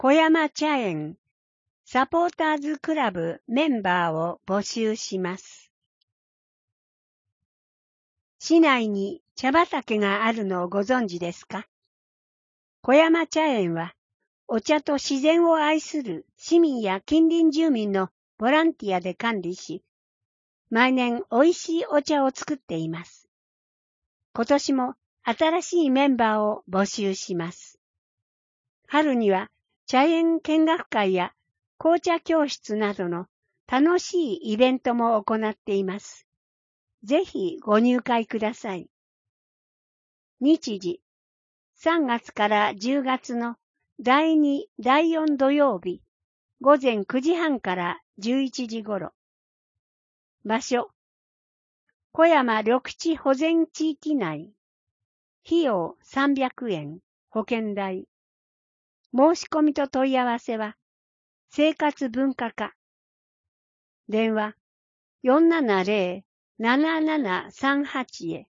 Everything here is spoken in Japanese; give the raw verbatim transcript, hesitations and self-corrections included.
小山茶園サポーターズクラブメンバーを募集します。市内に茶畑があるのをご存知ですか？小山茶園はお茶と自然を愛する市民や近隣住民のボランティアで管理し、毎年美味しいお茶を作っています。今年も新しいメンバーを募集します。春には茶園見学会や紅茶教室などの楽しいイベントも行っています。ぜひご入会ください。日時、さんがつからじゅうがつのだいに、だいよん土曜日、午前くじはんからじゅういちじ頃。場所、小山緑地保全地域内。費用さんびゃくえん、保険代。申し込みと問い合わせは、生活文化課。電話よんななゼロ ななななさんはちへ。